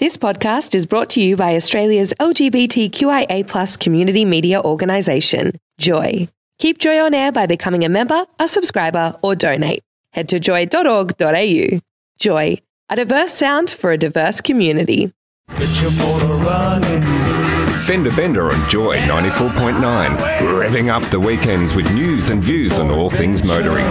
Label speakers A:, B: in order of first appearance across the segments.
A: This podcast is brought to you by Australia's LGBTQIA+ community media organisation, Joy. Keep Joy on air by becoming a member, a subscriber, or donate. Head to joy.org.au. Joy, a diverse sound for a diverse community.
B: Get your motor running.
C: Fender Bender on Joy 94.9, revving up the weekends with news and views on all things motoring.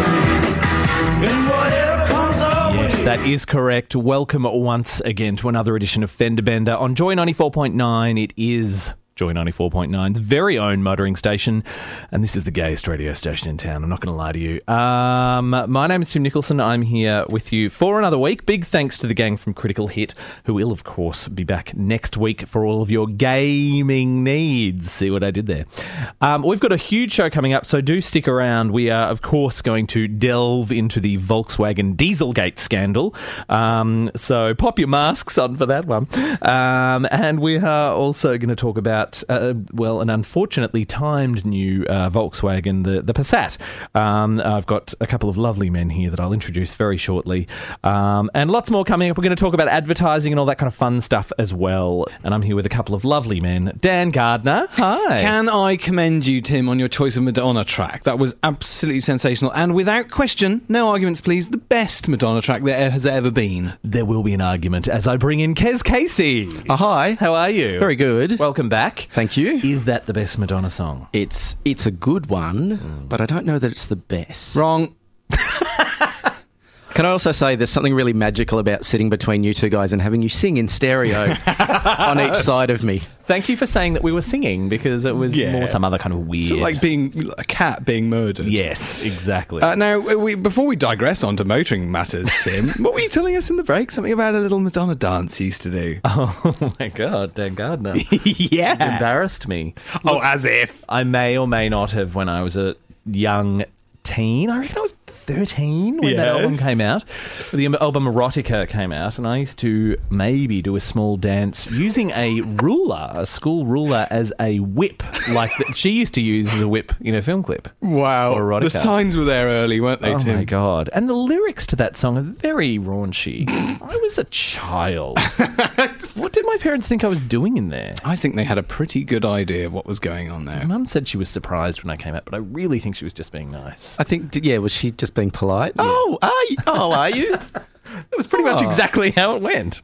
B: Yes,
D: that is correct. Welcome once again to another edition of Fender Bender on Joy 94.9. It is Joy 94.9's very own motoring station, and this is the gayest radio station in town. I'm not going to lie to you. My name is Tim Nicholson. I'm here with you for another week. Big thanks to the gang from Critical Hit, who will, of course, be back next week for all of your gaming needs. See what I did there? We've got a huge show coming up, so do stick around. We are, of course, going to delve into the Volkswagen Dieselgate scandal. So pop your masks on for that one. And we are also going to talk about an unfortunately timed new Volkswagen, the Passat. I've got a couple of lovely men here that I'll introduce very shortly. And lots more coming up. We're going to talk about advertising and all that kind of fun stuff as well. And I'm here with a couple of lovely men. Dan Gardner, hi.
E: Can I commend you, Tim, on your choice of Madonna track? That was absolutely sensational. And without question, no arguments please, the best Madonna track there has ever been.
D: There will be an argument as I bring in Kez Casey.
F: Hi.
D: How are you?
F: Very good.
D: Welcome back.
F: Thank you.
D: Is that the best Madonna song?
F: It's a good one, but I don't know that it's the best.
E: Wrong.
F: Can I also say there's something really magical about sitting between you two guys and having you sing in stereo on each side of me?
D: Thank you for saying that we were singing, because it was more some other kind of weird...
E: Sort of like being a cat being murdered.
D: Yes, exactly.
E: Now, before we digress onto motoring matters, Tim, what were you telling us in the break? Something about a little Madonna dance you used to do.
D: Oh my God, Dan Gardner.
E: Yeah.
D: You've embarrassed me.
E: Oh, as if.
D: I may or may not have, when I was a young teen, I reckon I was 13 when that album came out. The album Erotica came out, and I used to maybe do a small dance using a ruler, a school ruler, as a whip, like she used to use as a whip in a film clip.
E: Wow.
D: For Erotica.
E: The signs were there early, weren't they, Tim?
D: Oh my God. And the lyrics to that song are very raunchy. I was a child. What did my parents think I was doing in there?
E: I think they had a pretty good idea of what was going on there.
D: My mum said she was surprised when I came out, but I really think she was just being nice.
F: I think, was she just being polite?
D: Oh, are you? That was pretty much exactly how it went.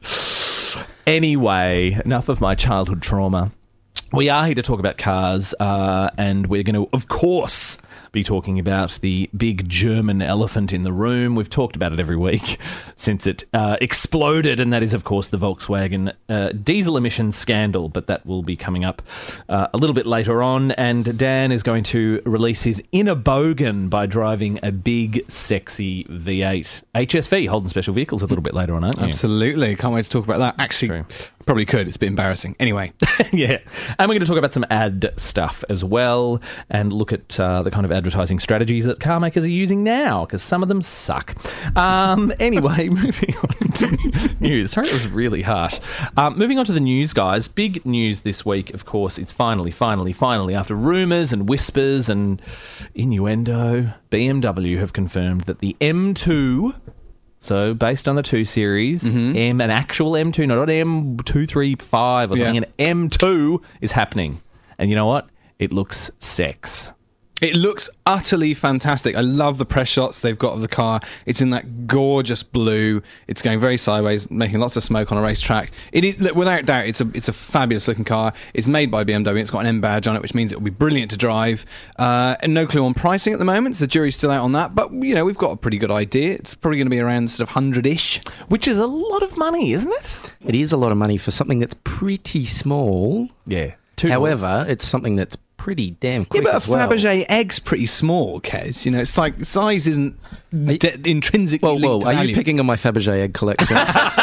D: Anyway, enough of my childhood trauma. We are here to talk about cars, and we're going to, of course, be talking about the big German elephant in the room. We've talked about it every week since it exploded, and that is, of course, the Volkswagen diesel emissions scandal, but that will be coming up a little bit later on, and Dan is going to release his inner bogan by driving a big, sexy V8 HSV, Holden Special Vehicles, a little bit later on, aren't you?
E: Absolutely. Can't wait to talk about that. Actually, probably could. It's a bit embarrassing. Anyway.
D: Yeah. And we're going to talk about some ad stuff as well, and look at the kind of advertising strategies that car makers are using now, because some of them suck. Anyway, moving on to news. Sorry, it was really harsh. Moving on to the news, guys. Big news this week, of course. It's finally, after rumours and whispers and innuendo, BMW have confirmed that the M2... So, based on the 2 Series, an actual M2, not an M235 or something, an M2 is happening. And you know what? It looks sex.
E: It looks utterly fantastic. I love the press shots they've got of the car. It's in that gorgeous blue. It's going very sideways, making lots of smoke on a racetrack. It is, without doubt, it's a fabulous looking car. It's made by BMW. It's got an M badge on it, which means it will be brilliant to drive. And no clue on pricing at the moment, so the jury's still out on that. But, we've got a pretty good idea. It's probably going to be around sort of 100-ish.
D: Which is a lot of money, isn't it?
F: It is a lot of money for something that's pretty small.
D: Yeah.
F: However, it's something that's pretty damn quick.
E: Yeah, but
F: as well.
E: Fabergé egg's pretty small, Kez. It's like size isn't intrinsically linked to
F: are
E: value.
F: you picking on my Fabergé egg collection?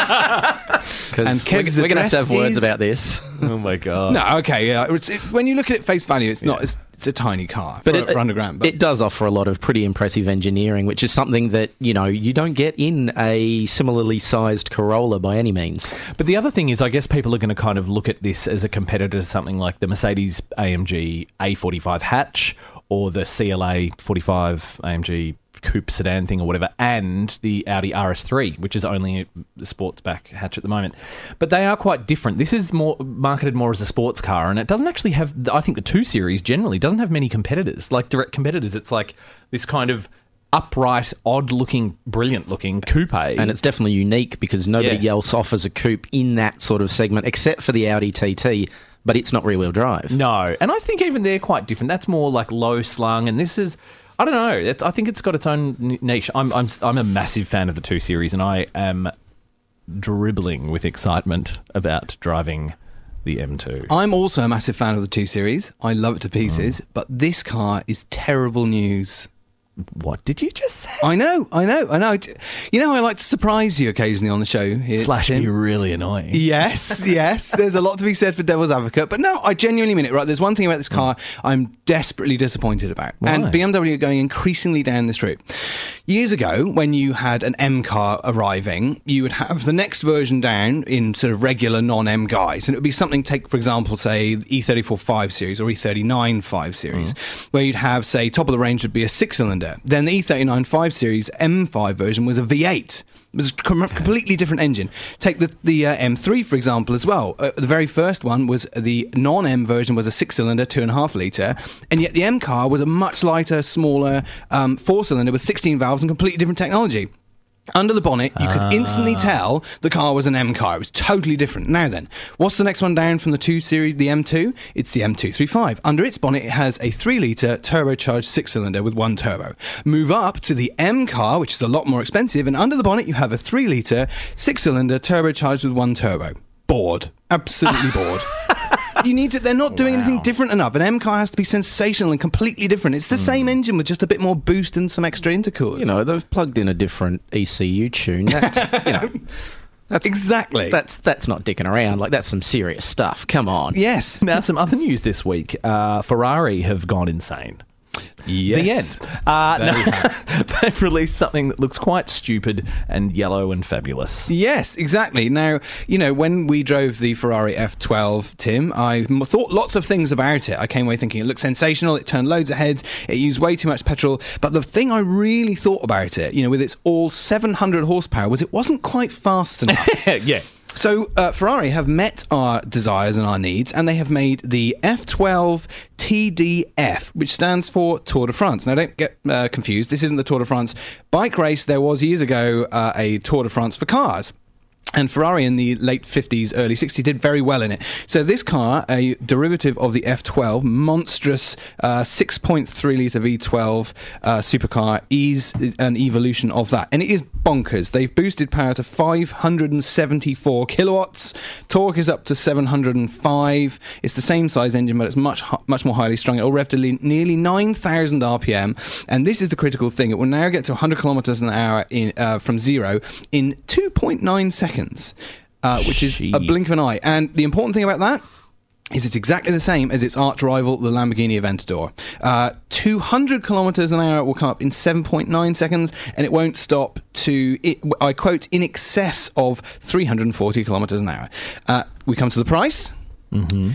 F: Because we're going to have words about this.
D: Oh my God.
E: No, okay, yeah. When you look at it face value, it's not. It's a tiny car for under grand. But
F: it does offer a lot of pretty impressive engineering, which is something that you don't get in a similarly sized Corolla by any means.
D: But the other thing is, I guess people are going to kind of look at this as a competitor to something like the Mercedes-AMG A45 hatch or the CLA 45 AMG coupe sedan thing or whatever, and the Audi RS3, which is only a sportsback hatch at the moment. But they are quite different. This is more marketed more as a sports car, and it doesn't actually have, I think the 2 Series generally doesn't have many competitors, like direct competitors. It's like this kind of upright, odd-looking, brilliant-looking coupe.
F: And it's definitely unique because nobody else offers a coupe in that sort of segment except for the Audi TT, but it's not rear-wheel drive.
D: No, and I think even they're quite different. That's more like low-slung, and this is, I don't know, I think it's got its own niche. I'm a massive fan of the 2 Series, and I am dribbling with excitement about driving the M2.
E: I'm also a massive fan of the 2 Series. I love it to pieces, but this car is terrible news.
D: What did you just say?
E: I know. You know, I like to surprise you occasionally on the show here,
D: Slash
E: Tim.
D: be really annoying.
E: Yes. There's a lot to be said for devil's advocate. But no, I genuinely mean it, right? There's one thing about this car I'm desperately disappointed about.
D: Why?
E: And BMW are going increasingly down this route. Years ago, when you had an M car arriving, you would have the next version down in sort of regular non-M guise. And it would be something, take, for example, say, E34 5 Series or E39 5 Series, where you'd have, say, top of the range would be a 6-cylinder. Then the E39 5 Series M5 version was a V8. It was a completely different engine. Take the M3, for example, as well. The very first one was the non-M version was a 6-cylinder, 2.5 litre, and yet the M car was a much lighter, smaller 4-cylinder with 16 valves and completely different technology. Under the bonnet, you could instantly tell the car was an M car. It was totally different. Now then, what's the next one down from the 2 Series, the M2? It's the M235. Under its bonnet, it has a 3-litre turbocharged 6-cylinder with 1 turbo. Move up to the M car, which is a lot more expensive, and under the bonnet, you have a 3-litre 6-cylinder turbocharged with 1 turbo. Bored. Absolutely bored. You need to. They're not doing anything different enough. An M car has to be sensational and completely different. It's the same engine with just a bit more boost and some extra intercoolers.
F: You know, they've plugged in a different ECU tune. That's, you know, that's
E: exactly.
F: That's not dicking around. Like, that's some serious stuff. Come on.
E: Yes.
D: Now, some other news this week. Ferrari have gone insane.
E: Yes.
D: The end. They've released something that looks quite stupid and yellow and fabulous.
E: Yes, exactly. Now, you know, when we drove the Ferrari F12, Tim, I thought lots of things about it. I came away thinking it looked sensational, it turned loads of heads, it used way too much petrol, but the thing I really thought about it, you know, with its all 700 horsepower, was it wasn't quite fast enough.
D: Yeah.
E: So Ferrari have met our desires and our needs, and they have made the F12 TDF, which stands for Tour de France. Now, don't get confused. This isn't the Tour de France bike race. There was years ago a Tour de France for cars. And Ferrari in the late 50s, early 60s did very well in it. So this car, a derivative of the F12, monstrous 6.3-litre V12 supercar, is an evolution of that. And it is bonkers. They've boosted power to 574 kilowatts. Torque is up to 705. It's the same size engine, but it's much more highly strung. It will rev to nearly 9,000 RPM. And this is the critical thing. It will now get to 100 kilometers an hour from zero in 2.9 seconds. Which is a blink of an eye. And the important thing about that is it's exactly the same as its arch rival, the Lamborghini Aventador. 200 kilometers an hour will come up in 7.9 seconds, and it won't stop to, I quote, in excess of 340 kilometers an hour. We come to the price. Mm-hmm.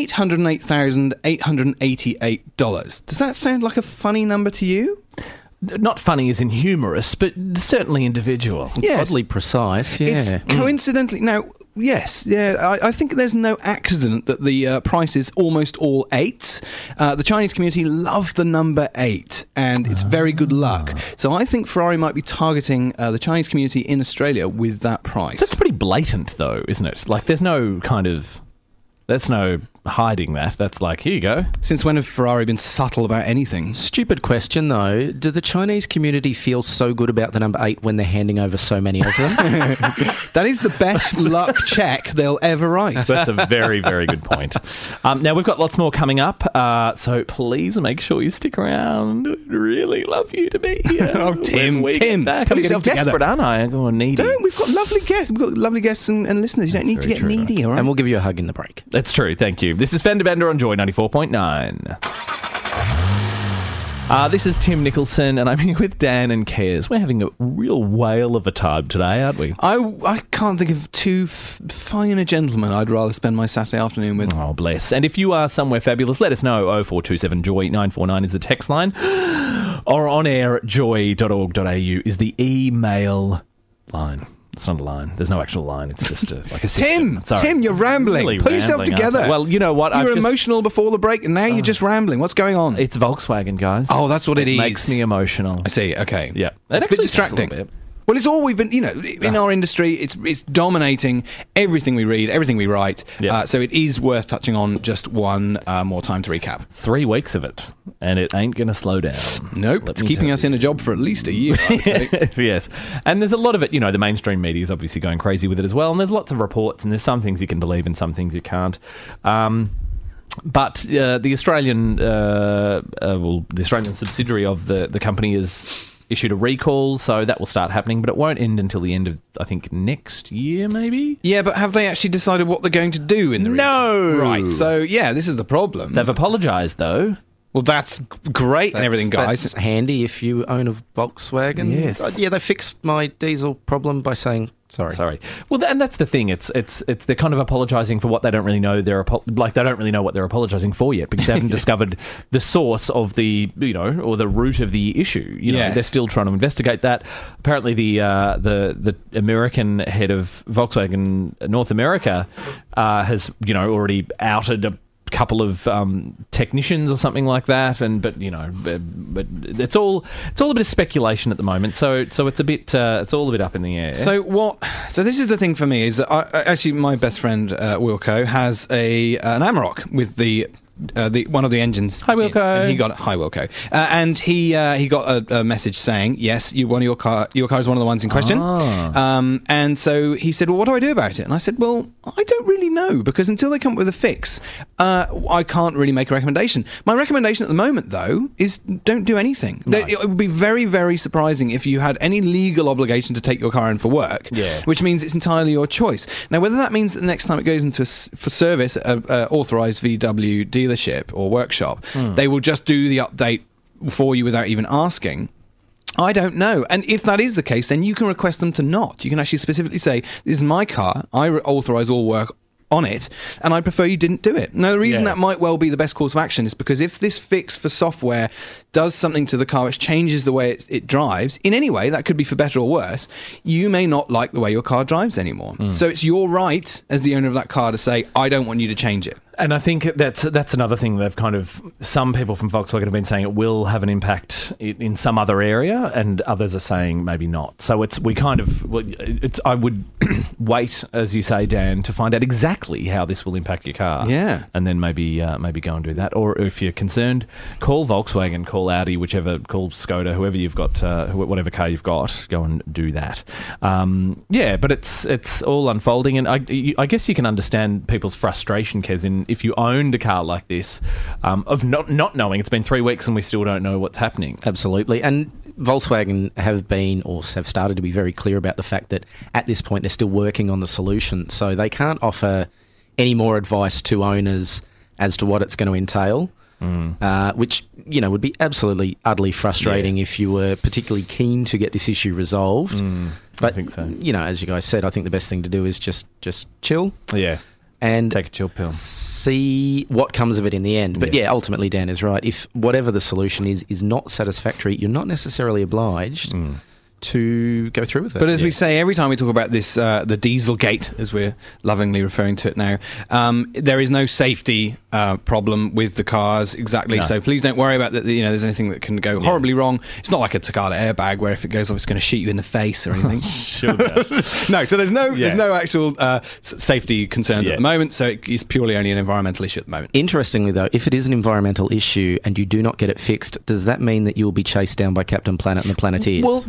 E: $808,888. Does that sound like a funny number to you?
D: Not funny as in humorous, but certainly individual.
F: It's oddly precise, yeah.
E: It's coincidentally... Now, yes, yeah, I think there's no accident that the price is almost all 8s. The Chinese community love the number 8, and it's very good luck. So I think Ferrari might be targeting the Chinese community in Australia with that price.
D: That's pretty blatant, though, isn't it? Like, there's no kind of... There's no hiding that. That's like, here you go.
E: Since when have Ferrari been subtle about anything?
F: Stupid question, though. Do the Chinese community feel so good about the number 8 when they're handing over so many of them?
E: That is the best luck check they'll ever write.
D: That's a very, very good point. Now, we've got lots more coming up, so please make sure you stick around. We'd really love you to be here.
E: Oh, Tim,
D: back. I'm getting desperate, aren't I? I'm going needy.
E: Don't. We've got lovely guests. We've got lovely guests and listeners. You don't need to get needy, all right?
F: And we'll give you a hug in the break.
D: That's true. Thank you. This is Fender Bender on Joy 94.9. This is Tim Nicholson, and I'm here with Dan and Kez. We're having a real whale of a time today, aren't we?
E: I can't think of too fine a gentleman I'd rather spend my Saturday afternoon with.
D: Oh, bless. And if you are somewhere fabulous, let us know. 0427 949 is the text line. Or on air at joy.org.au is the email line. It's not a line. There's no actual line. It's just like a system.
E: Tim, you're rambling.
D: Really
E: Pull yourself
D: rambling,
E: together.
D: aren't I? Well, you know what?
E: You were emotional before the break, and now you're just rambling. What's going on?
D: It's Volkswagen, guys.
E: Oh, that's what it is.
D: Makes me emotional.
E: I see. Okay.
D: Yeah.
E: It's a bit distracting.
D: Bit.
E: Well, it's all we've been, in our industry, it's dominating everything we read, everything we write.
D: Yeah.
E: So it is worth touching on just one more time to recap.
D: 3 weeks of it, and it ain't going to slow down.
E: Nope. It's keeping us in a job for at least a year, I would say.
D: Yes. And there's a lot of it, the mainstream media is obviously going crazy with it as well. And there's lots of reports, and there's some things you can believe and some things you can't. But the Australian subsidiary of the company is issued a recall, so that will start happening, but it won't end until the end of, I think, next year, maybe?
E: Yeah, but have they actually decided what they're going to do in the
D: No!
E: recall? Right, so, yeah, this is the problem.
D: They've apologised, though.
E: Well, that's great and everything, guys.
F: That's handy if you own a Volkswagen.
D: Yes.
F: Yeah, they fixed my diesel problem by saying sorry.
D: Well, and that's the thing. It's they're kind of apologising for what they don't really know. They don't really know what they're apologising for yet because they haven't discovered the source of the or the root of the issue.
E: Yes.
D: They're still trying to investigate that. Apparently, the American head of Volkswagen North America has already outed a couple of technicians or something like that, but it's all a bit of speculation at the moment. So it's a bit it's all a bit up in the air.
E: So this is the thing for me is that actually my best friend Wilco has an Amarok with the one of the engines.
D: Hi, Wilco.
E: And he got hi, Wilco, and he got a message saying yes, your car is one of the ones in question. And so he said, well, what do I do about it? And I said, well, I don't really know because until they come up with a fix, I can't really make a recommendation. My recommendation at the moment, though, is don't do anything.
D: No.
E: It would be very, very surprising if you had any legal obligation to take your car in for work, which means it's entirely your choice. Now, whether that means that the next time it goes into for service, authorised VW dealership or workshop, they will just do the update for you without even asking. I don't know. And if that is the case, then you can request them to not. You can actually specifically say, this is my car, I authorise all work on it, and I prefer you didn't do it. Now, the reason that might well be the best course of action is because if this fix for software does something to the car which changes the way it drives, in any way, that could be for better or worse, you may not like the way your car drives anymore. So it's your right as the owner of that car to say, I don't want you to change it.
D: And I think that's another thing they've some people from Volkswagen have been saying it will have an impact in some other area, and others are saying maybe not. So I would wait, as you say, Dan, to find out exactly how this will impact your car.
E: Yeah.
D: And then maybe go and do that. Or if you're concerned, call Volkswagen, call Audi, call Skoda, whoever you've got, whatever car you've got, go and do that. But it's all unfolding, and I guess you can understand people's frustration, Kez, if you owned a car like this, of not knowing. It's been 3 weeks and we still don't know what's happening.
F: Absolutely. And Volkswagen have started to be very clear about the fact that at this point they're still working on the solution. So they can't offer any more advice to owners as to what it's going to entail, which would be absolutely, utterly frustrating if you were particularly keen to get this issue resolved. But,
D: I think so.
F: As you guys said, I think the best thing to do is just chill.
D: Yeah.
F: And
D: take a chill pill.
F: See what comes of it in the end. But ultimately Dan is right. If whatever the solution is not satisfactory, you're not necessarily obliged to go through with it.
E: But as we say every time we talk about this, the Dieselgate, as we're lovingly referring to it now, there is no safety problem with the cars exactly.
D: No.
E: So please don't worry about that. There's anything that can go horribly wrong. It's not like a Takata airbag where if it goes off, it's going to shoot you in the face or anything. No. So there's no actual safety concerns at the moment. So it's purely only an environmental issue at the moment.
F: Interestingly, though, if it is an environmental issue and you do not get it fixed, does that mean that you will be chased down by Captain Planet and the Planeteers?
E: Well, this is the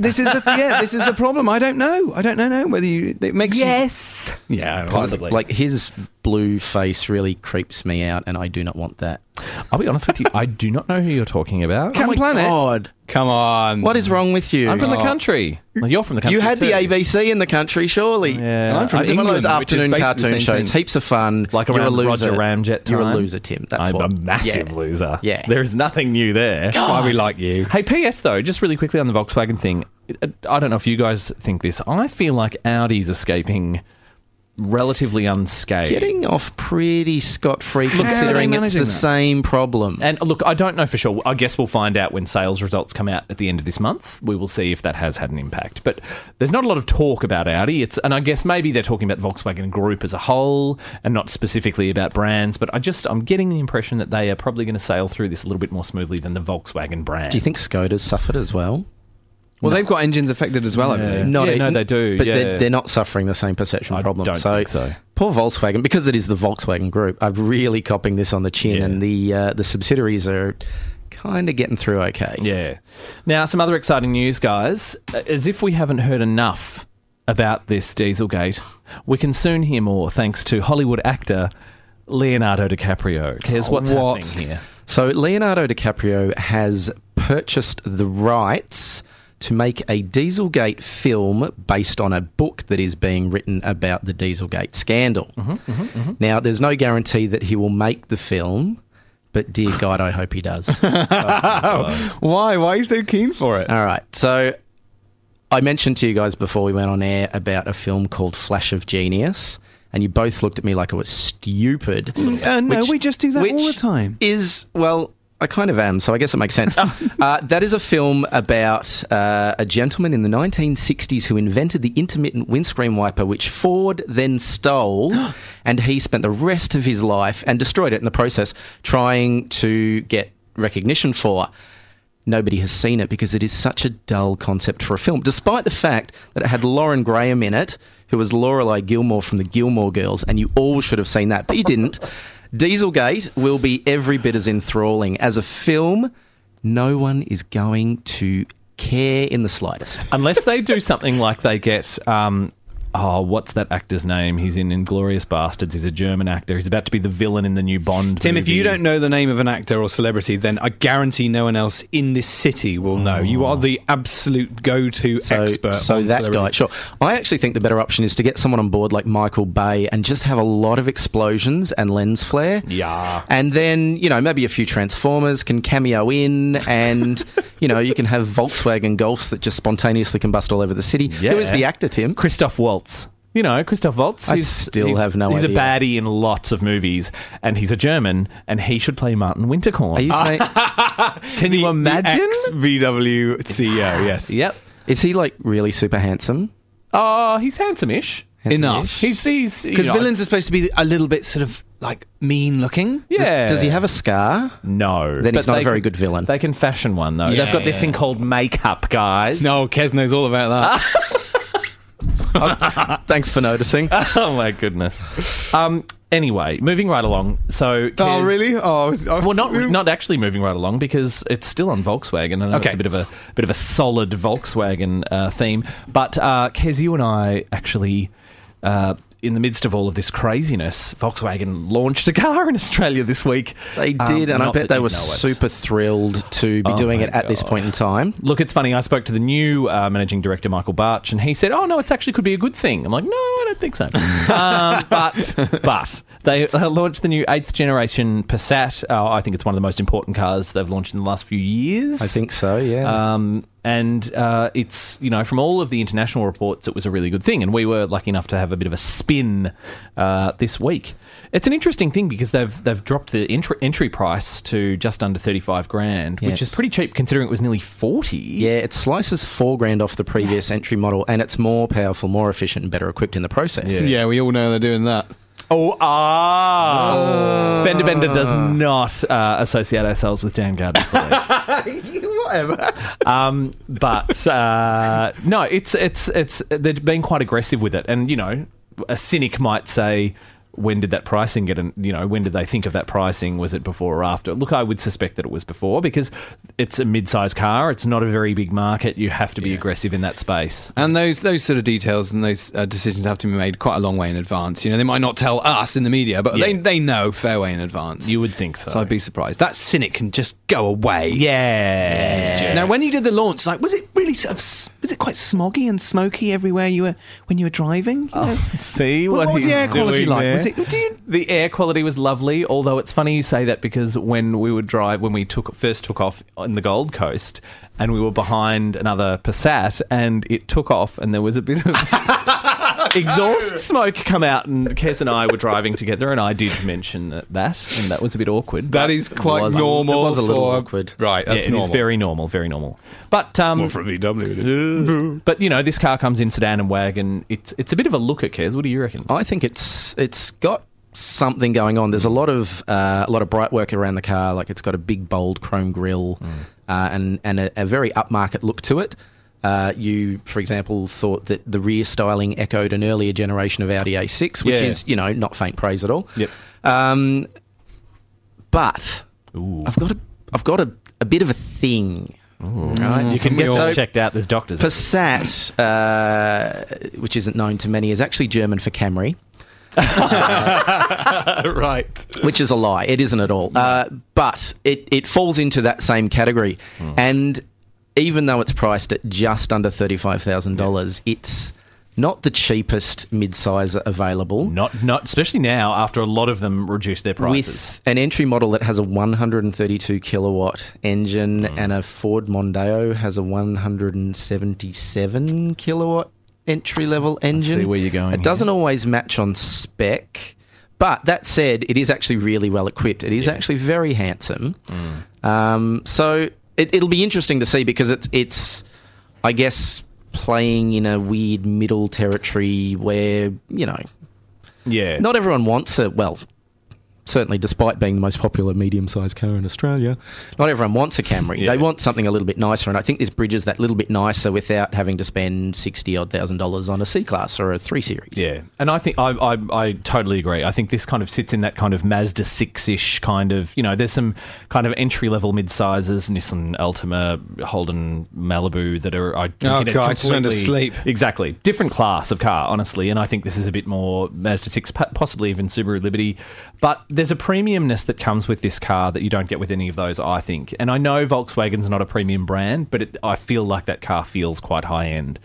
E: Yeah, this is the problem. I don't know whether it makes
D: Yes.
E: you... Yeah,
D: Possibly.
F: Like, his blue face really creeps me out, and I do not want that.
D: I'll be honest with you, I do not know who you're talking about.
E: Cam Planet.
F: God.
E: Come on.
F: What is wrong with you?
D: I'm from the country. Well, you're from the country
F: You had
D: too.
F: the ABC in the country, surely.
D: Yeah.
E: I'm from
F: It's one of those
E: England, which is
F: afternoon
E: basically the
F: cartoon
E: same
F: shows.
E: thing.
F: Heaps of fun.
D: Like
F: You're a
D: around
F: loser.
D: Roger Ramjet
F: You're a
D: time.
F: loser, Tim. That's
D: I'm
F: what.
D: a massive
F: Yeah.
D: loser.
F: Yeah.
D: There is nothing new there.
E: That's why we like you.
D: Hey, P.S. though, just really quickly on the Volkswagen thing, I don't know if you guys think this. I feel like Audi's escaping relatively unscathed.
F: Getting off pretty scot-free
E: How are they
F: considering it's
E: managing
F: the
E: that?
F: same problem.
D: And look, I don't know for sure. I guess we'll find out when sales results come out at the end of this month. We will see if that has had an impact. But there's not a lot of talk about Audi. And I guess maybe they're talking about the Volkswagen Group as a whole and not specifically about brands. But I'm getting the impression that they are probably going to sail through this a little bit more smoothly than the Volkswagen brand.
F: Do you think Skoda's suffered as well?
E: Well, they've got engines affected as well, I believe.
D: No, they do.
F: But
D: yeah.
F: they're not suffering the same perception
D: I
F: problem.
D: don't think so.
F: Poor Volkswagen, because it is the Volkswagen Group, I'm really copping this on the chin,
D: Yeah.
F: and the subsidiaries are kind of getting through okay.
D: Yeah. Now, some other exciting news, guys. As if we haven't heard enough about this Dieselgate, we can soon hear more thanks to Hollywood actor Leonardo DiCaprio. Kez, what's
E: what?
D: happening here?
F: So Leonardo DiCaprio has purchased the rights to make a Dieselgate film based on a book that is being written about the Dieselgate scandal. Now, there's no guarantee that he will make the film, but dear God, I hope he does.
E: Why? Why are you so keen for it?
F: All right, so I mentioned to you guys before we went on air about a film called Flash of Genius, and you both looked at me like I was stupid.
E: No, we just do that all the
F: which
E: time.
F: Is, well, I kind of am, so I guess it makes sense. That is a film about a gentleman in the 1960s who invented the intermittent windscreen wiper, which Ford then stole, and he spent the rest of his life, and destroyed it in the process, trying to get recognition for. Nobody has seen it because it is such a dull concept for a film, despite the fact that it had Lauren Graham in it, who was Lorelai Gilmore from the Gilmore Girls, and you all should have seen that, but you didn't. Dieselgate will be every bit as enthralling. As a film, no one is going to care in the slightest.
D: Unless they do something like they get... what's that actor's name? He's in Inglourious Bastards. He's a German actor. He's about to be the villain in the new Bond
E: Tim,
D: movie.
E: if you don't know the name of an actor or celebrity, then I guarantee no one else in this city will know. You are the absolute go-to expert
F: So
E: on
F: that
E: celebrity.
F: guy, sure. I actually think the better option is to get someone on board like Michael Bay and just have a lot of explosions and lens flare.
D: Yeah.
F: And then, maybe a few Transformers can cameo in, and, you can have Volkswagen Golfs that just spontaneously combust all over the city.
D: Yeah.
F: Who is the actor, Tim?
D: Christoph Waltz. Christoph Waltz.
F: I still have no
D: He's
F: idea.
D: a baddie in lots of movies, and he's a German, and he should play Martin Winterkorn.
F: Are you saying...
D: Can you imagine?
E: Ex-VW CEO, yes.
D: Yep.
F: Is he, like, really super handsome?
D: Oh, he's handsome-ish.
E: Enough.
D: He's
E: Because villains are supposed to be a little bit sort of, like, mean-looking.
D: Yeah.
F: Does he have a scar?
D: No.
F: Then he's
D: But
F: not a
D: they
F: very
D: can-
F: good villain.
D: They can fashion one, though.
E: Yeah,
D: They've got this
E: yeah.
D: thing called makeup, guys.
E: No, Kez knows all about that.
F: Thanks for noticing.
D: Oh, my goodness. Anyway, moving right along. So,
E: Oh,
D: Kez-
E: really? Oh,
D: Well, not actually moving right along because it's still on Volkswagen. I know
E: Okay.
D: it's a bit of a solid Volkswagen theme, but Kez, you and I actually. In the midst of all of this craziness, Volkswagen launched a car in Australia this week.
F: They did, and I
D: Not
F: bet
D: that
F: they
D: you
F: were
D: know it.
F: super thrilled to be
D: Oh
F: doing
D: my
F: it at this
D: God.
F: point in time.
D: Look, it's funny. I spoke to the new managing director, Michael Barch, and he said, "Oh no, it actually could be a good thing." I'm like, "No, I don't think so." But they launched the new 8th generation Passat. I think it's one of the most important cars they've launched in the last few years.
F: I think so, yeah.
D: And it's, from all of the international reports, it was a really good thing. And we were lucky enough to have a bit of a spin this week. It's an interesting thing because they've dropped the entry price to just under 35 grand, which is
F: Yes.
D: pretty cheap considering it was nearly 40.
F: Yeah, it slices $4,000 off the previous entry model, and it's more powerful, more efficient, and better equipped in the process.
E: Yeah, we all know they're doing that.
D: Fender Bender does not associate ourselves with Dan Gardner's beliefs.
E: Whatever.
D: But no, it's they've been quite aggressive with it, and a cynic might say, when did that pricing get, when did they think of that pricing? Was it before or after? Look, I would suspect that it was before because it's a mid-size car. It's not a very big market. You have to be aggressive in that space.
E: And those sort of details and those decisions have to be made quite a long way in advance. They might not tell us in the media, but they know fair way in advance.
D: You would think so.
E: So I'd be surprised. That cynic can just go away.
D: Yeah.
E: Now, when you did the launch, was it really was it quite smoggy and smoky everywhere when you were driving?
D: See
E: what was
D: he's
E: the air quality
D: doing
E: like?
D: there.
E: The
D: air quality was lovely, although it's funny you say that because when we first took off on the Gold Coast and we were behind another Passat and it took off and there was a bit of exhaust smoke come out and Kez and I were driving together and I did mention that and that was a bit awkward.
E: That is quite normal.
F: It was a little awkward.
E: Right, that's normal.
D: It's very normal, very normal. But
E: Well, for a VW it is.
D: But this car comes in sedan and wagon. It's a bit of a looker, Kez. What do you reckon?
F: I think it's got something going on. There's a lot of bright work around the car. Like it's got a big, bold chrome grille and a very upmarket look to it. You, for example, thought that the rear styling echoed an earlier generation of Audi A6, which is not faint praise at all.
D: Yep.
F: But I've got a bit of a thing. Right?
D: You can get that checked out. There's doctors.
F: Passat, which isn't known to many, is actually German for Camry.
E: Right.
F: Which is a lie. It isn't at all. But it falls into that same category. And even though it's priced at just under $35,000, it's not the cheapest mid-size available.
D: Not especially now after a lot of them reduced their prices.
F: With an entry model that has a 132 kilowatt engine and a Ford Mondeo has a 177 kilowatt entry-level engine.
D: I see where you're going.
F: It doesn't always match on spec, but that said, it is actually really well equipped. It is actually very handsome. So it'll be interesting to see because it's I guess, playing in a weird middle territory where, not everyone wants it. Well, certainly despite being the most popular medium-sized car in Australia, not everyone wants a Camry. They want something a little bit nicer, and I think this bridges that little bit nicer without having to spend $60,000 on a C-Class or a 3 Series.
D: Yeah, and I think I totally agree. I think this kind of sits in that kind of Mazda 6-ish kind of, there's some kind of entry-level mid-sizes, Nissan Altima, Holden Malibu that are... I
E: just went to sleep.
D: Exactly. Different class of car, honestly, and I think this is a bit more Mazda 6, possibly even Subaru Liberty, but there's a premiumness that comes with this car that you don't get with any of those, I think. And I know Volkswagen's not a premium brand, but I feel like that car feels quite high-end.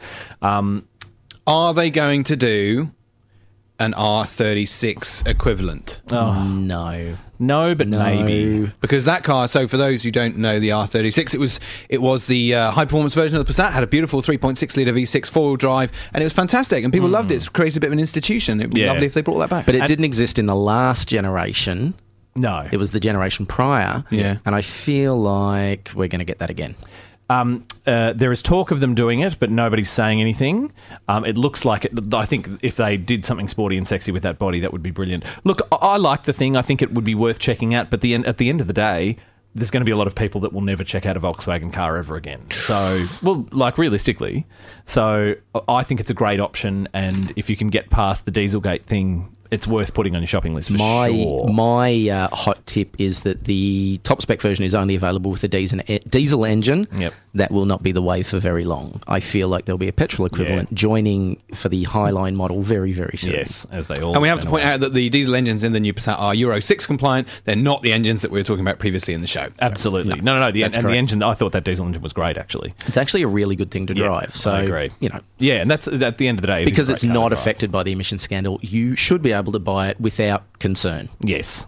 E: Are they going to do an R36 equivalent?
F: Oh, no.
D: No, but maybe.
E: Because that car, so for those who don't know the R36, it was the high-performance version of the Passat, had a beautiful 3.6-litre V6 four-wheel drive, and it was fantastic, and people loved it. It's created a bit of an institution. It would be lovely if they brought that back.
F: But it didn't exist in the last generation.
D: No.
F: It was the generation prior.
E: Yeah.
F: And I feel like we're going to get that again.
D: There is talk of them doing it, but nobody's saying anything. It looks like it. I think if they did something sporty and sexy with that body, that would be brilliant. Look, I like the thing. I think it would be worth checking out. But at the end of the day, there's going to be a lot of people that will never check out a Volkswagen car ever again. So, realistically. So I think it's a great option. And if you can get past the Dieselgate thing, it's worth putting on your shopping list for sure.
F: My hot tip is that the top spec version is only available with the diesel engine.
D: Yep.
F: That will not be the way for very long. I feel like there'll be a petrol equivalent joining for the Highline model very, very soon.
D: Yes, as they all.
E: And we have to point out that the diesel engines in the new Passat are Euro 6 compliant. They're not the engines that we were talking about previously in the show. So.
D: Absolutely. No. The engine, I thought that diesel engine was great, actually.
F: It's actually a really good thing to drive. So,
D: I agree. Yeah, and that's at the end of the day.
F: Because it's not affected by the emission scandal, you should be able to buy it without concern.
D: Yes.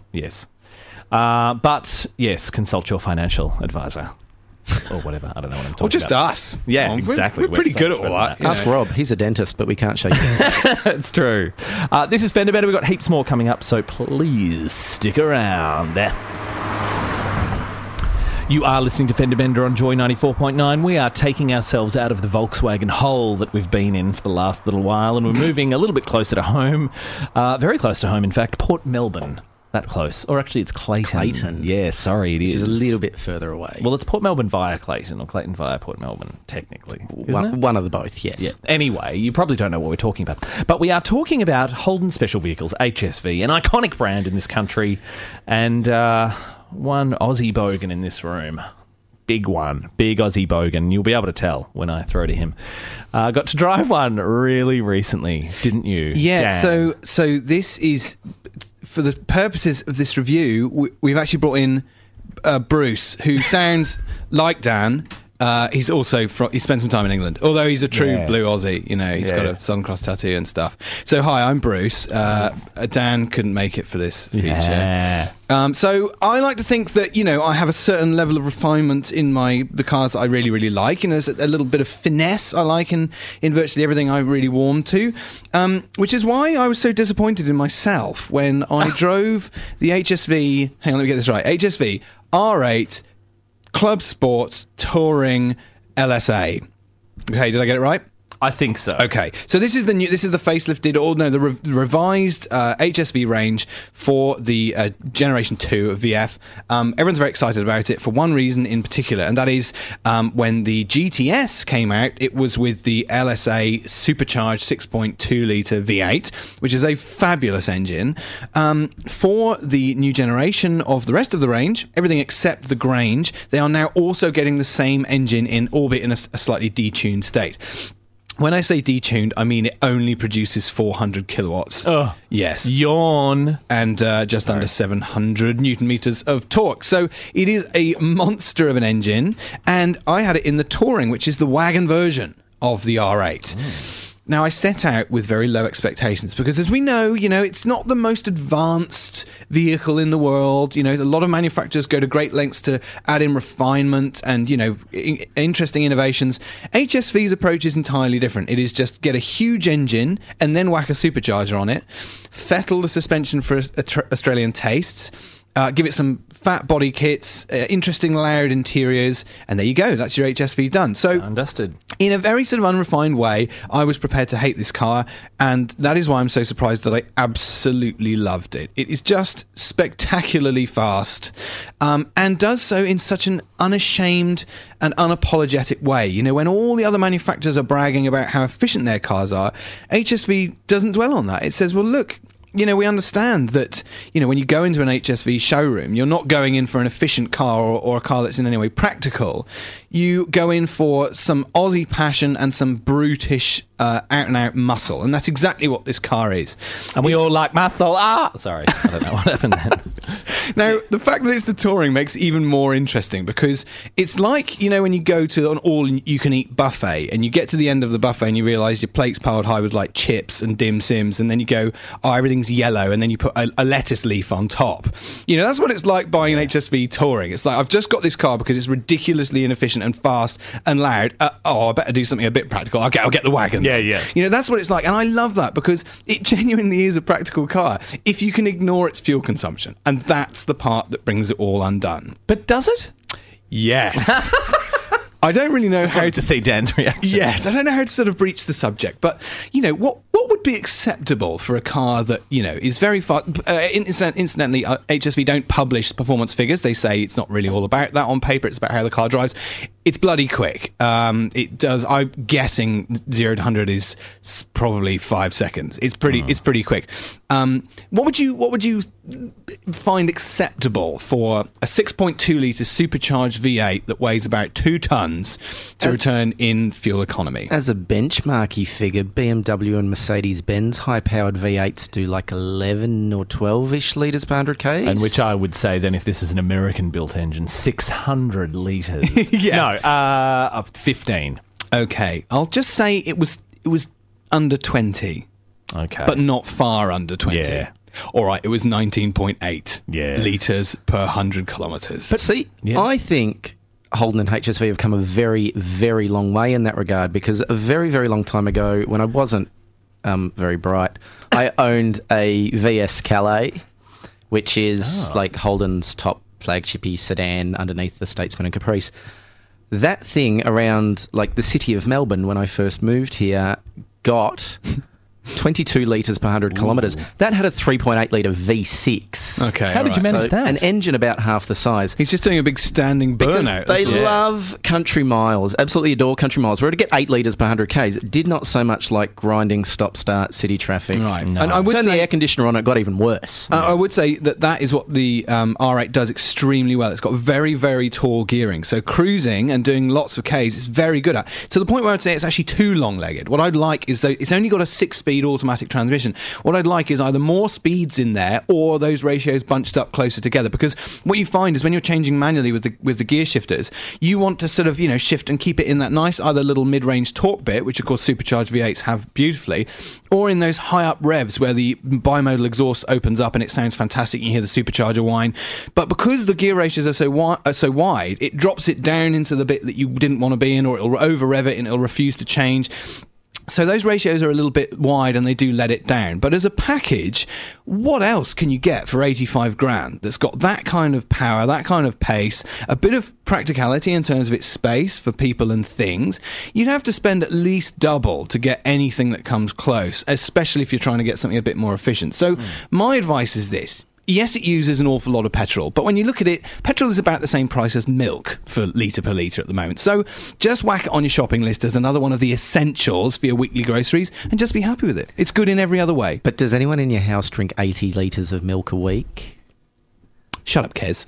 D: But, yes, consult your financial advisor. Or whatever. I don't know what I'm talking about.
E: Or just us.
D: Yeah, exactly.
E: We're pretty good at all that.
F: Ask Rob. He's a dentist, but we can't shake hands.
D: It's true. This is Fender Bender. We've got heaps more coming up, so please stick around. You are listening to Fender Bender on Joy 94.9. We are taking ourselves out of the Volkswagen hole that we've been in for the last little while, and we're moving a little bit closer to home. Very close to home, in fact, Port Melbourne. that close. Or actually, it's Clayton.
F: Clayton.
D: Yeah, sorry, it
F: Which
D: is.
F: is a little bit further away.
D: Well, it's Port Melbourne via Clayton, or Clayton via Port Melbourne, technically. Isn't it?
F: One of the both, yes.
D: Yeah. Anyway, you probably don't know what we're talking about. But we are talking about Holden Special Vehicles, HSV, an iconic brand in this country, and one Aussie bogan in this room. Big one. Big Aussie bogan. You'll be able to tell when I throw to him. Got to drive one really recently, didn't you?
E: Yeah,
D: Dan?
E: so this is, for the purposes of this review, we've actually brought in Bruce, who sounds like Dan. He's also he spent some time in England, although he's a true blue Aussie. You know, he's got a Southern Cross tattoo and stuff. So hi, I'm Bruce. Dan couldn't make it for this feature.
D: Yeah.
E: So I like to think that, you know, I have a certain level of refinement in the cars that I really, really like. And there's a little bit of finesse I like in virtually everything I really warm to, which is why I was so disappointed in myself when I drove the HSV, hang on, let me get this right, HSV R8 Club Sport Touring LSA. Okay, did I get it right?
D: I think so.
E: Okay, so this is the facelifted, or no, the revised HSV range for the Generation 2 of VF. Everyone's very excited about it for one reason in particular, and that is when the GTS came out, it was with the LSA supercharged 6.2 litre V8, which is a fabulous engine. For the new generation of the rest of the range, everything except the Grange, they are now also getting the same engine in, albeit in a slightly detuned state. When I say detuned, I mean it only produces 400 kilowatts.
D: Oh,
E: yes.
D: Yawn.
E: And just under 700 newton meters of torque. So it is a monster of an engine. And I had it in the Touring, which is the wagon version of the R8. Now, I set out with very low expectations because, as we know, you know, it's not the most advanced vehicle in the world. You know, a lot of manufacturers go to great lengths to add in refinement and, you know, interesting innovations. HSV's approach is entirely different. It is just get a huge engine and then whack a supercharger on it, fettle the suspension for Australian tastes, give it some fat body kits, interesting loud interiors, and there you go. That's your HSV done. So,
D: Undusted.
E: In a very sort of unrefined way, I was prepared to hate this car, and that is why I'm so surprised that I absolutely loved it. It is just spectacularly fast, and does so in such an unashamed and unapologetic way. You know, when all the other manufacturers are bragging about how efficient their cars are, HSV doesn't dwell on that. It says, well, look, you know, we understand that, you know, when you go into an HSV showroom, you're not going in for an efficient car or a car that's in any way practical. You go in for some Aussie passion and some brutish out-and-out muscle. And that's exactly what this car is.
D: And we all like muscle. Sorry, I don't know what happened then.
E: Now, the fact that it's the Touring makes it even more interesting because it's like, you know, when you go to an all-you-can-eat buffet and you get to the end of the buffet and you realise your plate's piled high with, like, chips and dim sims, and then you go, oh, everything's yellow, and then you put a lettuce leaf on top. You know, that's what it's like buying an HSV Touring. It's like, I've just got this car because it's ridiculously inefficient and fast and loud. I better do something a bit practical. I'll get the wagon.
D: Yeah.
E: You know, that's what it's like. And I love that because it genuinely is a practical car if you can ignore its fuel consumption. And that's the part that brings it all undone.
D: But does it?
E: Yes. I don't really know how
D: to see Dan's reaction.
E: Yes, I don't know how to sort of breach the subject, but, you know, what would be acceptable for a car that, you know, is very fast? Incidentally, HSV don't publish performance figures. They say it's not really all about that on paper. It's about how the car drives. It's bloody quick. It does. I'm guessing 0 to 100 is probably 5 seconds. It's pretty quick. What would you find acceptable for a 6.2 litre supercharged V8 that weighs about 2 tons to return in fuel economy?
F: As a benchmarky figure, BMW and Mercedes-Benz high-powered V8s do like 11 or 12-ish litres per 100 k's.
D: And which I would say then, if this is an American-built engine, 600 litres.
E: Yes.
D: No, 15.
E: Okay, I'll just say it was under 20.
D: Okay.
E: But not far under 20.
D: Yeah.
E: All right, it was 19.8 litres per 100 kilometres.
F: But see, I think Holden and HSV have come a very, very long way in that regard, because a very, very long time ago, when I wasn't very bright, I owned a VS Calais, which is like Holden's top flagshipy sedan underneath the Statesman and Caprice. That thing around like the city of Melbourne when I first moved here got 22 litres per 100 kilometres. That had a 3.8 litre V6.
E: Okay.
D: How did you manage that?
F: An engine about half the size.
E: He's just doing a big standing
F: Because
E: burnout.
F: they
E: That's all.
F: love country miles, absolutely adore country miles. Where to get 8 litres per 100 Ks, it did not so much like grinding stop-start city traffic.
E: Right.
D: No.
E: And I would
F: Turn the
E: say,
F: air conditioner on, it got even worse.
E: I would say that is what the R8 does extremely well. It's got very, very tall gearing. So cruising and doing lots of Ks, it's very good at. To the point where I'd say it's actually too long-legged. What I'd like is that it's only got a 6-speed automatic transmission. What I'd like is either more speeds in there or those ratios bunched up closer together. Because what you find is when you're changing manually with the gear shifters, you want to sort of, shift and keep it in that nice either little mid-range torque bit, which of course supercharged V8s have beautifully, or in those high-up revs where the bimodal exhaust opens up and it sounds fantastic. You hear the supercharger whine. But because the gear ratios are so wide, it drops it down into the bit that you didn't want to be in, or it'll over-rev it and it'll refuse to change. So those ratios are a little bit wide and they do let it down. But as a package, what else can you get for 85 grand that's got that kind of power, that kind of pace, a bit of practicality in terms of its space for people and things? You'd have to spend at least double to get anything that comes close, especially if you're trying to get something a bit more efficient. So my advice is this. Yes, it uses an awful lot of petrol, but when you look at it, petrol is about the same price as milk for litre per litre at the moment. So just whack it on your shopping list as another one of the essentials for your weekly groceries and just be happy with it. It's good in every other way.
F: But does anyone in your house drink 80 litres of milk a week?
E: Shut up, Kez.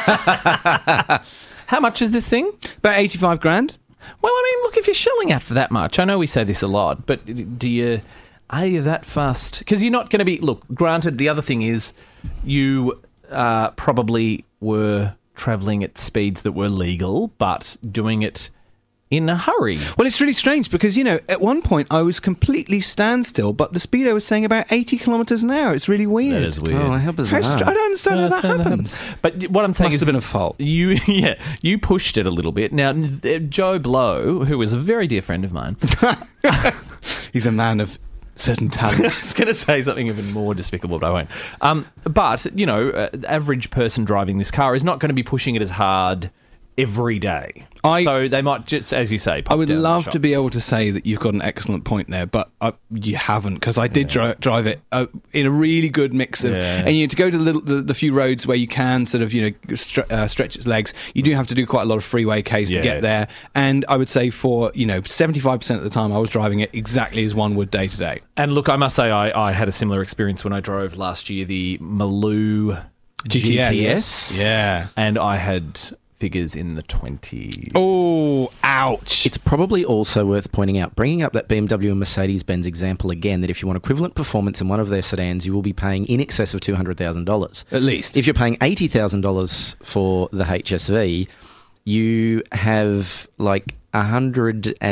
D: How much is this thing?
E: About 85 grand.
D: Well, I mean, look, if you're shelling out for that much, I know we say this a lot, but are you that fussed? Because you're not going to be... Look, granted, the other thing is you probably were travelling at speeds that were legal, but doing it in a hurry.
E: Well, it's really strange because, at one point I was completely standstill, but the speedo was saying about 80 kilometres an hour. It's really weird.
D: That is weird.
F: Oh, how bizarre.
E: I don't understand how that happens.
D: But what I'm saying
E: Must
D: is...
E: have been a fault.
D: You pushed it a little bit. Now, Joe Blow, who is a very dear friend of mine...
E: He's a man of certain
D: I
E: talents.
D: was going to say something even more despicable, but I won't. But, average person driving this car is not going to be pushing it as hard every day. So they might just, as you say, pop
E: I would
D: down the
E: love to be
D: shops.
E: able to say that you've got an excellent point there, but you haven't, because I did drive it in a really good mix of, and to go to the few roads where you can sort of stretch its legs, you do have to do quite a lot of freeway Ks to get there. And I would say for 75% of the time I was driving it exactly as one would day to day.
D: And look, I must say I had a similar experience when I drove last year the Maloo GTS.
E: Yeah.
D: And I had figures in the 20s.
E: Oh, ouch.
F: It's probably also worth pointing out, bringing up that BMW and Mercedes-Benz example again, that if you want equivalent performance in one of their sedans, you will be paying in excess of $200,000.
E: At least.
F: If you're paying $80,000 for the HSV, you have like between $100,000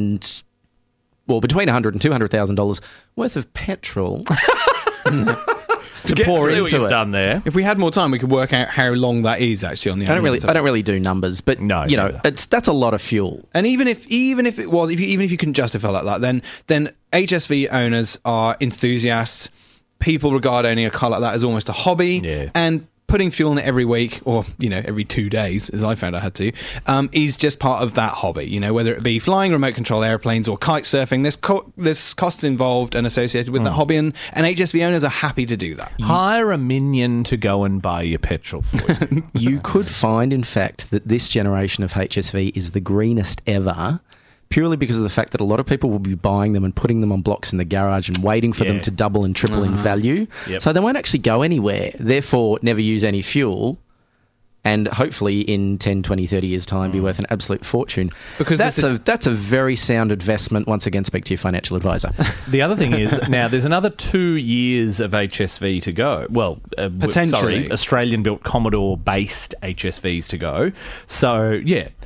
F: and $200,000 worth of petrol to pour
D: See what
F: into
D: you've
F: it.
D: done there.
E: If we had more time, we could work out how long that is actually on the
F: I don't really do numbers, but
D: No, neither.
F: that's a lot of fuel.
E: And even if you can justify like that, then HSV owners are enthusiasts. People regard owning a car like that as almost a hobby.
D: Yeah.
E: And putting fuel in it every week, or every 2 days, as I found I had to, is just part of that hobby. Whether it be flying remote control airplanes or kite surfing, there's costs involved and associated with that hobby, and HSV owners are happy to do that.
D: Hire a minion to go and buy your petrol for you.
F: You could find, in fact, that this generation of HSV is the greenest ever, purely because of the fact that a lot of people will be buying them and putting them on blocks in the garage and waiting for them to double and triple in value.
D: Yep.
F: So they won't actually go anywhere, therefore never use any fuel, and hopefully in 10, 20, 30 years' time be worth an absolute fortune.
E: Because
F: that's a very sound investment. Once again, speak to your financial advisor.
D: The other thing is, now there's another 2 years of HSV to go. Well,
E: Potentially.
D: Australian-built Commodore-based HSVs to go. So,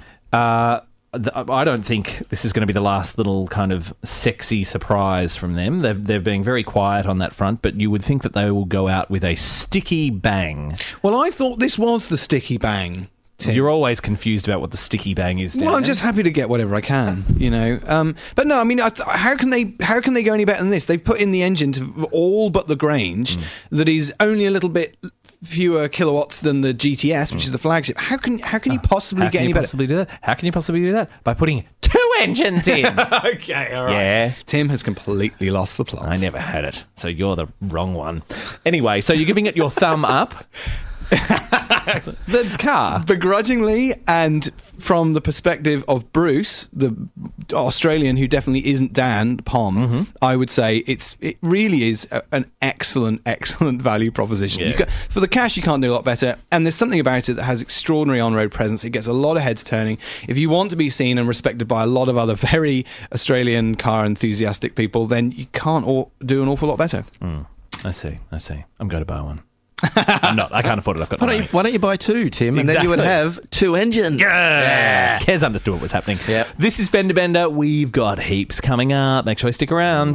D: I don't think this is going to be the last little kind of sexy surprise from them. They're being very quiet on that front, but you would think that they will go out with a sticky bang.
E: Well, I thought this was the sticky bang. Tim.
D: You're always confused about what the sticky bang is.
E: Well, I'm just happy to get whatever I can, But no, I mean, how can they go any better than this? They've put in the engine to all but the Grange that is only a little bit fewer kilowatts than the GTS, which is the flagship. How can you possibly get any better?
D: How can you possibly do that? By putting 2 engines in.
E: Okay, all right.
D: Yeah.
E: Tim has completely lost the plot.
D: I never had it, so you're the wrong one. Anyway, so you're giving it your thumb up. The car.
E: Begrudgingly, and from the perspective of Bruce, the Australian who definitely isn't Dan Pom, I would say it really is an excellent value proposition.
D: Yeah.
E: For the cash, you can't do a lot better, and there's something about it that has extraordinary on-road presence. It gets a lot of heads turning. If you want to be seen and respected by a lot of other very Australian car enthusiastic people, then you can't do an awful lot better.
D: I see. I'm going to buy one. I'm not. I can't afford it. I've got no money.
F: Why don't you buy two, Tim? And then you would have two engines.
D: Yeah. Kez understood what was happening.
F: Yep.
D: This is Fender Bender. We've got heaps coming up. Make sure you stick around.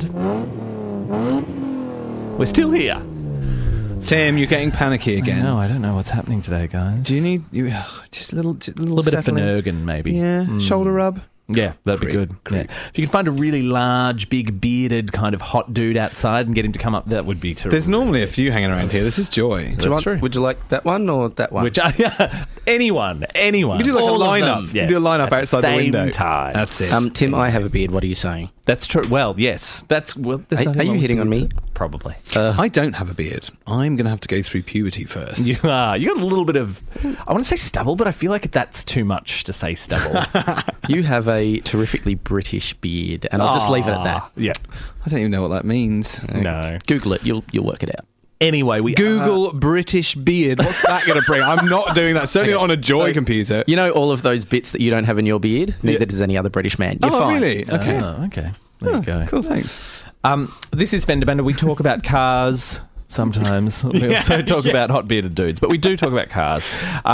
D: We're still here.
E: Tim, you're getting panicky again.
D: No, I don't know what's happening today, guys.
E: Do you need just a little
D: a little bit of
E: settling?
D: Finnegan, maybe?
E: Yeah, shoulder rub.
D: Yeah, that'd be good. Yeah. If you can find a really large, big, bearded kind of hot dude outside and get him to come up, that would be terrific.
E: There's normally a few hanging around here. This is joy.
D: True.
F: Would you like that one or that one?
D: Which anyone.
E: You do like
F: All
E: a
F: of
E: lineup.
F: them.
E: You do a lineup
D: At
E: outside
D: the
E: the window.
D: same time.
E: That's it.
F: Tim, I have a beard. What are you saying?
D: That's true. Well, yes. There's
F: Are
D: nothing
F: you
D: wrong
F: hitting
D: with
F: on me?
D: beards. Probably.
E: I don't have a beard. I'm going to have to go through puberty first.
D: You are. You got a little bit of, I want to say stubble, but I feel like that's too much to say stubble.
F: You have a terrifically British beard, and I'll just leave it at that.
D: Yeah.
E: I don't even know what that means.
D: No.
F: Google it. You'll work it out.
D: Anyway, we
E: Google British beard. What's that going to bring? I'm not doing that. Certainly not on a Joy computer.
F: You know all of those bits that you don't have in your beard? Neither does any other British man. You're fine.
E: Really? Okay.
D: Okay. There you go.
E: Cool, thanks.
D: This is Fender Bender. We talk about cars sometimes. We also talk about hot bearded dudes, but we do talk about cars.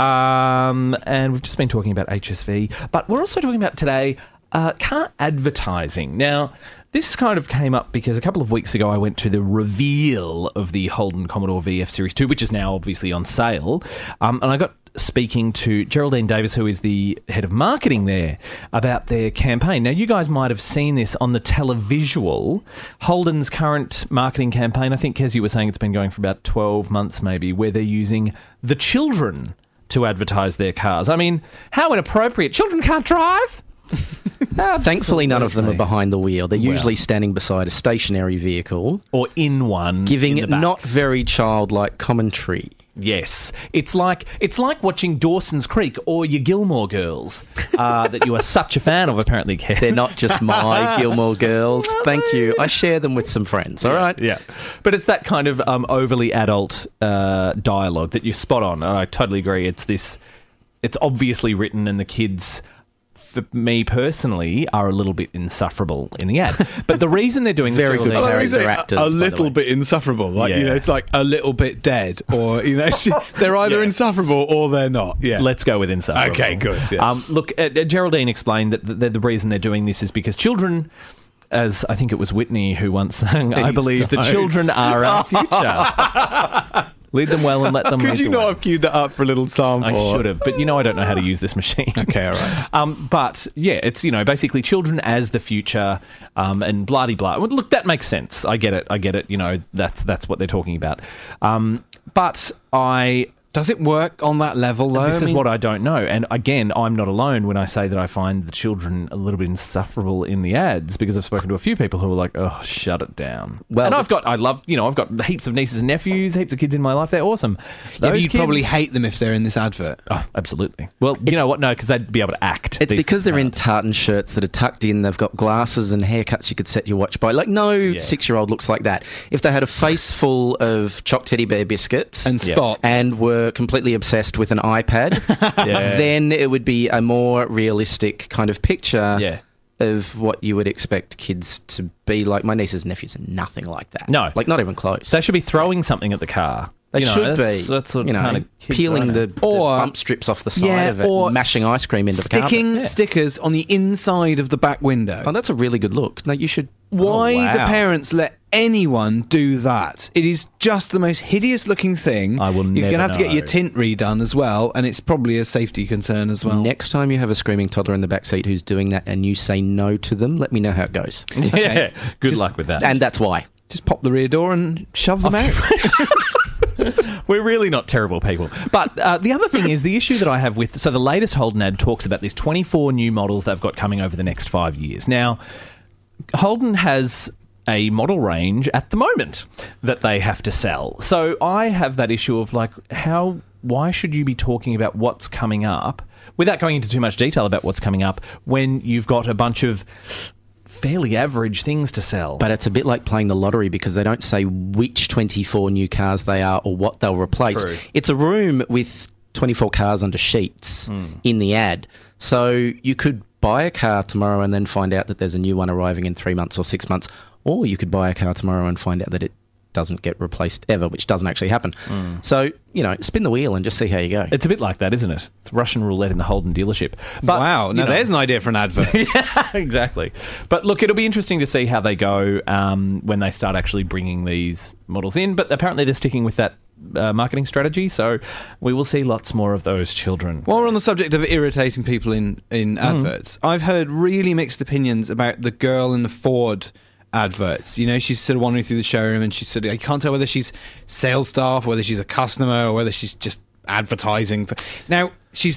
D: And we've just been talking about HSV, but we're also talking about today car advertising. Now, this kind of came up because a couple of weeks ago I went to the reveal of the Holden Commodore VF Series 2, which is now obviously on sale, and I got speaking to Geraldine Davis, who is the head of marketing there, about their campaign. Now, you guys might have seen this on the televisual. Holden's current marketing campaign, I think, Kez, you were saying it's been going for about 12 months maybe, where they're using the children to advertise their cars. I mean, how inappropriate. Children can't drive.
F: Thankfully, none of them are
D: Absolutely.
F: behind the wheel. They're usually standing beside a stationary vehicle,
D: Or in one.
F: giving
D: in the back.
F: not very childlike commentary.
D: Yes, it's like watching Dawson's Creek or your Gilmore Girls that you are such a fan of. Apparently, Kev.
F: They're not just my Gilmore Girls. Thank you. I share them with some friends. All right.
D: Yeah, but it's that kind of overly adult dialogue that you're spot on. And I totally agree. It's obviously written, and the kids, for me personally, are a little bit insufferable in the ad. But the reason they're doing
F: Very
D: this,
F: good
D: Geraldine-
F: character actors,
E: a
F: by the
E: little
F: way.
E: bit insufferable. Like,
D: Yeah.
E: you know, it's like a little bit dead, or, you know, they're either
D: Yeah.
E: insufferable or they're not. Yeah.
D: Let's go with insufferable.
E: Okay, good, yeah.
D: Look, Geraldine explained that the reason they're doing this is because children, as I think it was Whitney who once sang, I believe the
E: don't.
D: children are our future. Lead them well and let them lead
E: Could you
D: the
E: not
D: way.
E: have queued that up for a little sample?
D: I should have, but I don't know how to use this machine.
E: Okay, all right.
D: But yeah, it's basically children as the future, and blah de blah. Well, look, that makes sense. I get it. That's what they're talking about. But
E: Does it work on that level, though?
D: this
E: I
D: is
E: mean,
D: what I don't know. And again, I'm not alone when I say that I find the children a little bit insufferable in the ads, because I've spoken to a few people who are like, "Oh, shut it down."
F: Well,
D: and I've got heaps of nieces and nephews, heaps of kids in my life. They're awesome.
E: Yeah, but
D: Those
E: you'd probably
D: kids-
E: hate them if they're in this advert.
D: Oh, absolutely. Well, you know what? No, because they'd be able to act.
F: It's
D: These
F: because they're in
D: can't.
F: tartan shirts that are tucked in. They've got glasses and haircuts you could set your watch by. Like, no 6-year-old looks like that. If they had a face full of choc teddy bear biscuits
E: And
D: Yeah.
E: spots.
F: and were completely obsessed with an iPad,
D: Yeah.
F: then it would be a more realistic kind of picture
D: Yeah.
F: of what you would expect kids to be like. My nieces and nephews are nothing like that.
D: No.
F: Like, not even close.
D: So they should be throwing something at the car.
F: They
D: You know,
F: should
D: that's-
F: be.
D: That's what
F: you know,
D: kind of kids
F: peeling
D: are,
F: the,
D: isn't it?
F: the
E: Or-
F: bump strips off the side of it
E: or
F: and mashing ice cream into the carpet.
E: sticking
D: Yeah.
E: stickers on the inside of the back window.
F: Oh, that's a really good look. No, you should...
E: Why
D: Oh,
E: do
D: wow.
E: parents let anyone do that? It is just the most hideous looking thing.
D: I will
E: You're
D: never
E: gonna have to get
D: know.
E: your tint redone as well, and it's probably a safety concern as well.
F: Next time you have a screaming toddler in the backseat who's doing that and you say no to them, let me know how it goes.
D: Yeah. Good
E: Just-
D: luck with that.
F: And that's why.
E: Just pop the rear door and shove them out.
D: We're really not terrible people. But the other thing is the issue that I have with... So the latest Holden ad talks about these 24 new models they've got coming over the next 5 years. Now, Holden has a model range at the moment that they have to sell. So I have that issue of like, why should you be talking about what's coming up without going into too much detail about what's coming up when you've got a bunch of fairly average things to sell?
F: But it's a bit like playing the lottery because they don't say which 24 new cars they are or what they'll replace.
D: True.
F: It's a room with 24 cars under sheets in the ad. So you could buy a car tomorrow and then find out that there's a new one arriving in 3 months or 6 months. Or you could buy a car tomorrow and find out that it doesn't get replaced ever, which doesn't actually happen. So, spin the wheel and just see how you go.
D: It's a bit like that, isn't it? It's Russian roulette in the Holden dealership. But,
E: Wow. Now, there's an idea for an advert.
D: Yeah, exactly. But look, it'll be interesting to see how they go when they start actually bringing these models in. But apparently they're sticking with that marketing strategy, so we will see lots more of those children.
E: While we're on the subject of irritating people in adverts, I've heard really mixed opinions about the girl in the Ford adverts. She's sort of wandering through the showroom and she's sort of, I can't tell whether she's sales staff, whether she's a customer, or whether she's just advertising. Now, she's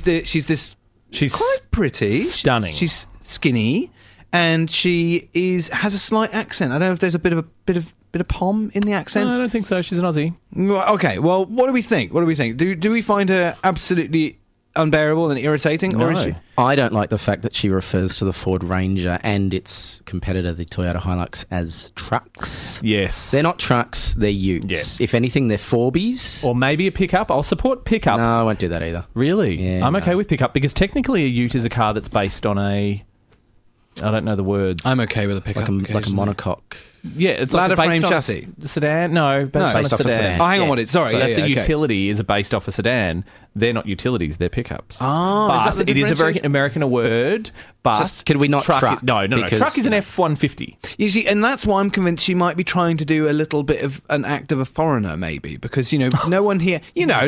E: quite pretty.
D: Stunning.
E: She's skinny and she has a slight accent. I don't know if there's a bit of pom in the accent.
D: No, I don't think so. She's an Aussie.
E: Okay, well, what do we think? Do we find her absolutely unbearable and irritating?
D: No.
E: Or is she?
F: I don't like the fact that she refers to the Ford Ranger and its competitor, the Toyota Hilux, as trucks.
D: Yes.
F: They're not trucks, they're utes.
D: Yeah.
F: If anything, they're Forbies.
D: Or maybe a pickup. I'll support pickup.
F: No, I won't do that either.
D: Really?
F: Yeah,
D: I'm okay
F: no.
D: with pickup because technically a ute is a car that's based on I don't know the words.
E: I'm okay with a pickup.
F: Like a
E: occasionally.
F: monocoque.
D: Yeah, it's
E: Ladder
D: like
E: frame
D: based on
E: chassis?
D: a sedan. No, based on
F: based
D: a
F: off a
D: sedan.
F: sedan.
E: Oh, hang on,
F: Yeah.
E: what it? Sorry,
D: So
E: yeah,
D: that's a
E: okay.
D: utility is based off a sedan. They're not utilities; they're pickups.
E: Oh,
D: but
E: is that the
D: it is a very
E: differentiation?
D: American word. But
F: Just- could we not truck?
D: No.
F: Because-
D: Truck is an F-150.
E: You see, and that's why I'm convinced she might be trying to do a little bit of an act of a foreigner, maybe, because no one here,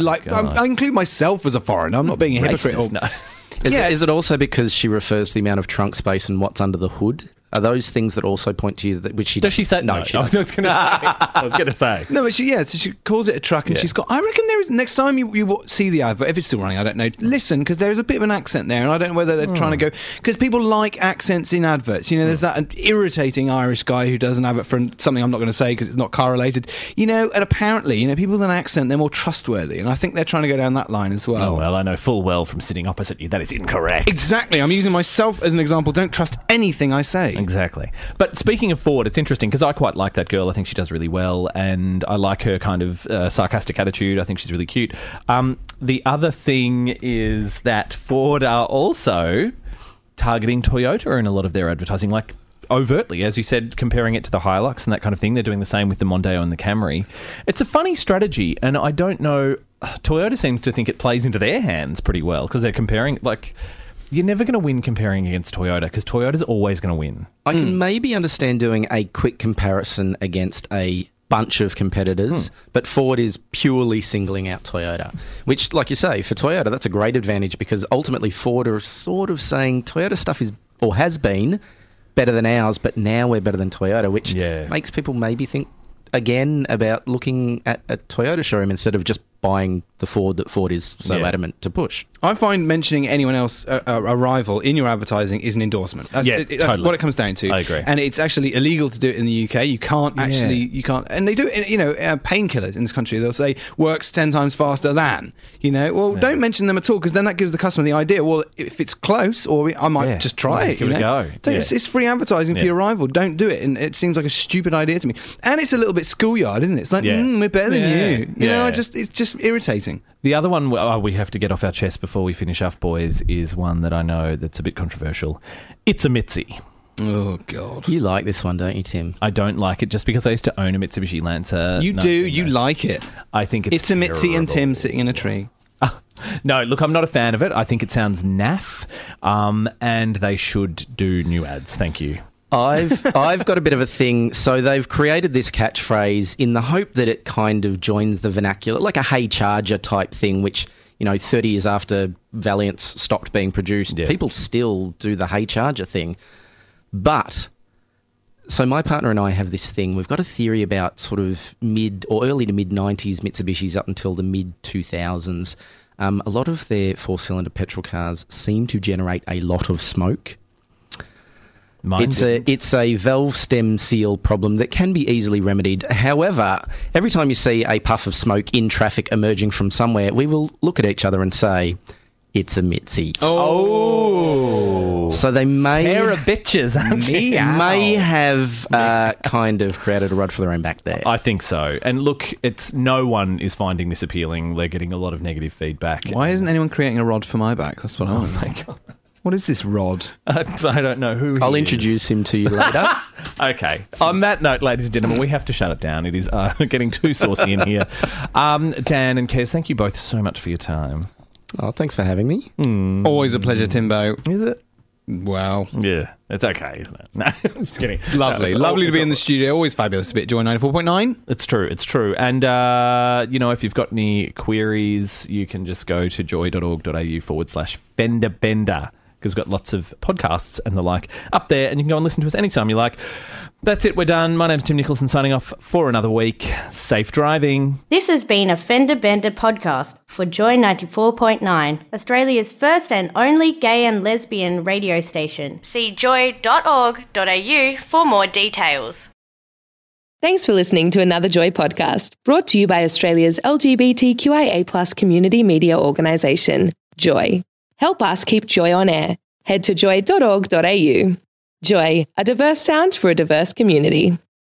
E: I include myself as a foreigner. I'm not being a hypocrite.
D: Racist, no.
F: Is it also because she refers to the amount of trunk space and what's under the hood? Are those things that also point to you that which she
D: Does she say no?
F: she
D: I was
F: doesn't.
D: going to say.
E: No, but so she calls it a truck, and
D: Yeah.
E: she's got. I reckon there is. Next time you see the advert, if it's still running, I don't know. Listen, because there is a bit of an accent there, and I don't know whether they're trying to go because people like accents in adverts. There's that irritating Irish guy who does an advert for something I'm not going to say because it's not car related. And apparently, people with an accent they're more trustworthy, and I think they're trying to go down that line as well.
D: Oh well, I know full well from sitting opposite you that is incorrect.
E: Exactly. I'm using myself as an example. Don't trust anything I say.
D: Exactly. But speaking of Ford, it's interesting because I quite like that girl. I think she does really well, and I like her kind of sarcastic attitude. I think she's really cute. The other thing is that Ford are also targeting Toyota in a lot of their advertising, like overtly, as you said, comparing it to the Hilux and that kind of thing. They're doing the same with the Mondeo and the Camry. It's a funny strategy, and I don't know. Toyota seems to think it plays into their hands pretty well because they're comparing, like... You're never going to win comparing against Toyota because Toyota's always going to win.
F: I can maybe understand doing a quick comparison against a bunch of competitors, but Ford is purely singling out Toyota, which, like you say, for Toyota, that's a great advantage because ultimately Ford are sort of saying Toyota stuff is, or has been, better than ours, but now we're better than Toyota, which makes people maybe think again about looking at a Toyota showroom instead of just buying the Ford that Ford is so adamant to push.
E: I find mentioning anyone else, a rival, in your advertising is an endorsement. That's
D: totally.
E: what it comes down to.
D: I agree.
E: And it's actually illegal to do it in the UK. You can't actually, and they do it, painkillers in this country. They'll say, works 10 times faster than, don't mention them at all because then that gives the customer the idea, well, if it's close, or I might just try it.
D: Give it a go.
E: It's free advertising for your rival. Don't do it. And it seems like a stupid idea to me. And it's a little bit schoolyard, isn't it? It's like, we're better than you. It's just irritating.
D: The other one we have to get off our chest before we finish off, boys, is one that I know that's a bit controversial. It's a Mitzi.
E: Oh, God.
F: You like this one, don't you, Tim?
D: I don't like it just because I used to own a Mitsubishi Lancer.
E: You do. You like it.
D: I think it's
E: a Mitzi and Tim
D: terrible.
E: sitting in a tree.
D: No, look, I'm not a fan of it. I think it sounds naff, and they should do new ads. Thank you.
F: I've got a bit of a thing. So they've created this catchphrase in the hope that it kind of joins the vernacular, like a Hey Charger type thing, which, 30 years after Valiant's stopped being produced, people still do the Hey Charger thing. But So my partner and I have this thing. We've got a theory about sort of mid or early to mid 90s Mitsubishis up until the mid 2000s. A lot of their 4-cylinder petrol cars seem to generate a lot of smoke. It's a valve stem seal problem that can be easily remedied. However, every time you see a puff of smoke in traffic emerging from somewhere, we will look at each other and say, it's a Mitzi.
D: Oh.
F: So they may...
D: Pair of bitches, aren't you?
F: May have kind of created a rod for their own back there.
D: I think so. And look, no one is finding this appealing. They're getting a lot of negative feedback.
E: Why isn't anyone creating a rod for my back? That's what I want.
D: Oh my God.
E: What is this rod?
D: I don't know who he
F: I'll
D: is.
F: introduce him to you later.
D: Okay. On that note, ladies and gentlemen, we have to shut it down. It is getting too saucy in here. Dan and Kez, thank you both so much for your time.
F: Oh, thanks for having me.
E: Always a pleasure, Timbo.
D: Is it?
E: Well,
D: Yeah, it's okay, isn't it? No, I'm just kidding.
E: it's lovely. Lovely to be in the studio. Always fabulous to be at Joy 94.9.
D: It's true. And, if you've got any queries, you can just go to joy.org.au/fenderbender, because we've got lots of podcasts and the like up there, and you can go and listen to us anytime you like. That's it, we're done. My name's Tim Nicholson, signing off for another week. Safe driving.
G: This has been a Fender Bender podcast for Joy 94.9, Australia's first and only gay and lesbian radio station. See joy.org.au for more details.
A: Thanks for listening to another Joy podcast, brought to you by Australia's LGBTQIA+ community media organisation, Joy. Help us keep Joy on air. Head to joy.org.au. Joy, a diverse sound for a diverse community.